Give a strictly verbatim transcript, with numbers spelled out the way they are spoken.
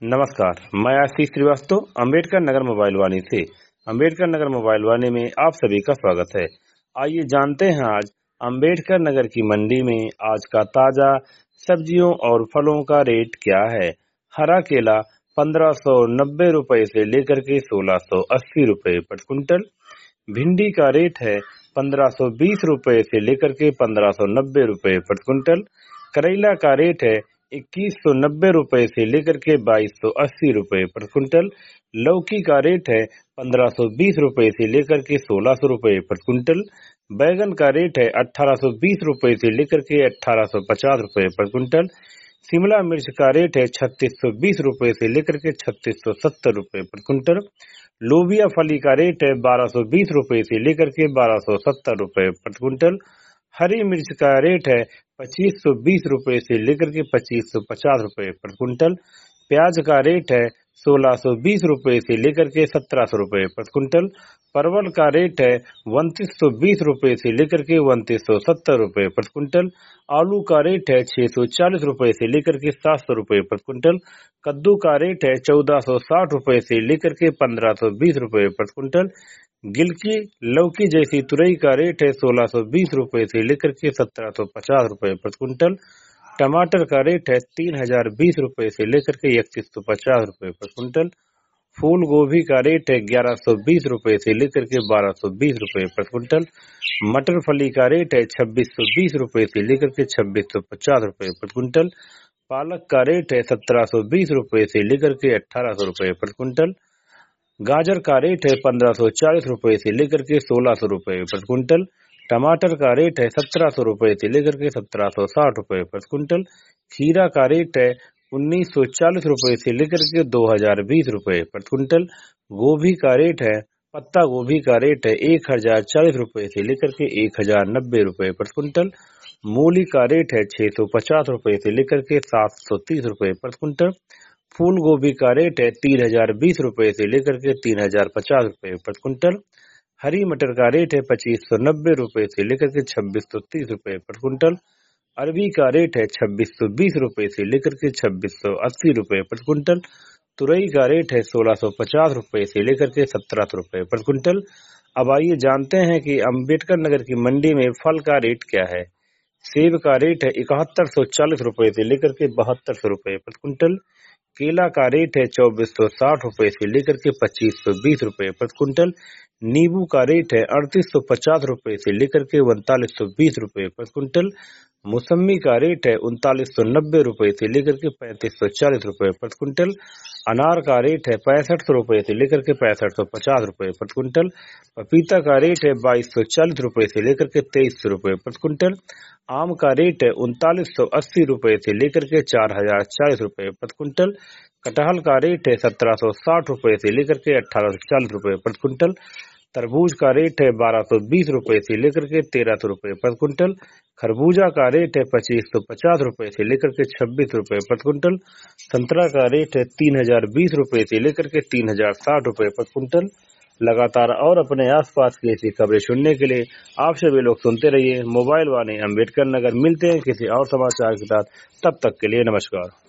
नमस्कार, मैं आशीष श्रीवास्तव अंबेडकर नगर मोबाइल वाणी से। अंबेडकर नगर मोबाइल वाणी में आप सभी का स्वागत है। आइए जानते हैं आज अंबेडकर नगर की मंडी में आज का ताजा सब्जियों और फलों का रेट क्या है। हरा केला पंद्रह सौ नब्बे रुपए से लेकर के सोलह सौ अस्सी रुपए प्रति क्विंटल। भिंडी का रेट है पंद्रह सौ बीस रुपए से लेकर के पंद्रह सौ नब्बे रुपए प्रति क्विंटल। करेला का रेट है इक्कीस सौ नब्बे रुपए से लेकर के बाईस सौ अस्सी रुपए प्रति क्विंटल। लौकी का रेट है पंद्रह सौ बीस रुपए से लेकर के सोलह सौ रुपए प्रति क्विंटल। बैगन का रेट है अठारह सौ बीस रुपए से लेकर के अठारह सौ पचास रुपए प्रति क्विंटल। शिमला मिर्च का रेट है छत्तीस सौ बीस रुपए से लेकर के छत्तीस सौ सत्तर रुपए प्रति क्विंटल। लोबिया फली का रेट है बारह सौ बीस रुपए से लेकर के बारह सौ सत्तर रुपए प्रति क्विंटल। हरी मिर्च का रेट है पच्चीस सौ बीस रुपए से लेकर के पच्चीस सौ पचास रुपए प्रति क्विंटल। प्याज का रेट है सोलह सौ बीस रुपए से लेकर के सत्रह सौ रुपए प्रति क्विंटल। परवल का रेट है उनतीस सौ बीस रुपए से लेकर के उनतीस सौ सत्तर रुपए प्रति क्विंटल। आलू का रेट है छह सौ चालीस रुपए से लेकर के सात सौ रुपए प्रति क्विंटल। कद्दू का रेट है चौदह सौ साठ रुपए से लेकर के पंद्रह सौ बीस रुपए प्रति क्विंटल। गिलकी लौकी जैसी तुरई का रेट है सोलह सौ बीस रुपए से लेकर के सत्रह सौ पचास रुपए प्रति क्विंटल। टमाटर का रेट है तीन हजार बीस रुपए से लेकर के इकतीस सौ पचास रुपए प्रति क्विंटल। फूल गोभी का रेट है ग्यारह सौ बीस रुपए से लेकर के बारह सौ बीस रुपए प्रति क्विंटल। मटर फली का रेट है छब्बीस सौ बीस रुपए से लेकर के छब्बीस सौ पचास रुपए प्रति क्विंटल। पालक का रेट है सत्रह सौ बीस रुपए से लेकर के अठारह सौ रुपए प्रति क्विंटल। गाजर का रेट है पंद्रह सौ चालीस रुपए से लेकर के सोलह सौ रुपए प्रति क्विंटल। टमाटर का रेट है सत्रह सौ रुपए से लेकर के सत्रह सौ साठ रुपए प्रति क्विंटल। खीरा का रेट है उन्नीस सौ चालीस रुपए से लेकर के दो हजार बीस रुपए प्रति क्विंटल। गोभी का रेट है पत्ता गोभी का रेट है एक हजार चालीस रुपए से लेकर के एक हजार नब्बे रुपए प्रति क्विंटल। मूली का रेट है छह सौ पचास रुपए से लेकर के सात सौ तीस रुपए प्रति क्विंटल। फूल गोभी का रेट है तीन हजार बीस रुपए से लेकर के तीन हजार पचास रुपए प्रति क्विंटल। हरी मटर का रेट है पच्चीस सौ नब्बे रुपए से लेकर के छब्बीस सौ तीस रुपए प्रति क्विंटल। अरबी का रेट है छब्बीस सौ बीस रुपए से लेकर के छब्बीस सौ अस्सी रुपए प्रति क्विंटल। तुरई का रेट है सोलह सौ पचास रुपए से लेकर के सत्रह सौ रुपए प्रति क्विंटल। अब आइए जानते हैं कि अंबेडकर नगर की मंडी में फल का रेट क्या है। सेब का रेट है इकहत्तर सौ चालीस रुपए से लेकर के बहत्तर सौ रुपए प्रति क्विंटल। केला का रेट है चौबीस सौ साठ रुपए से लेकर के पच्चीस सौ बीस रुपए प्रति क्विंटल। नींबू का रेट है अड़तीस सौ पचास रुपए से लेकर के उनतालीस सौ बीस रुपए प्रति क्विंटल। मौसम्मी का रेट है उनतालीस सौ नब्बे रुपए से लेकर के पैंतीस सौ चालीस रुपए प्रति क्विंटल। अनार का रेट है पैंसठ सौ रुपए से लेकर के पैंसठ सौ पचास रुपए प्रति क्विंटल। पपीता का रेट है बाईस सौ चालीस रुपए से लेकर के तेईस सौ रुपए प्रति क्विंटल। आम का रेट है उनतालीस सौ अस्सी रुपए से लेकर के चार हजार चालीस रुपए प्रति क्विंटल। कटहल का रेट है सत्रह सौ साठ रुपए से लेकर के अठारह सौ चालीस रुपए प्रति क्विंटल। तरबूज का रेट है बारह सौ बीस रुपए से लेकर के तेरह सौ रुपए प्रति क्विंटल। खरबूजा का रेट है पच्चीस सौ पचास रुपए से लेकर के छब्बीस रुपए प्रति क्विंटल। संतरा का रेट है तीन हजार बीस रुपए से लेकर के तीन हजार साठ रुपए प्रति क्विंटल। लगातार और अपने आसपास की ऐसी खबरें सुनने के लिए आप सभी लोग सुनते रहिए मोबाइल वाणी अंबेडकर नगर। मिलते हैं किसी और समाचार के साथ, तब तक के लिए नमस्कार।